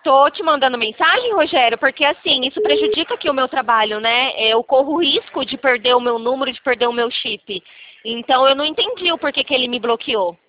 Tô te mandando mensagem, Rogério, porque assim, isso prejudica aqui o meu trabalho, né? Eu corro o risco de perder o meu número, de perder o meu chip. Então eu não entendi o porquê que ele me bloqueou.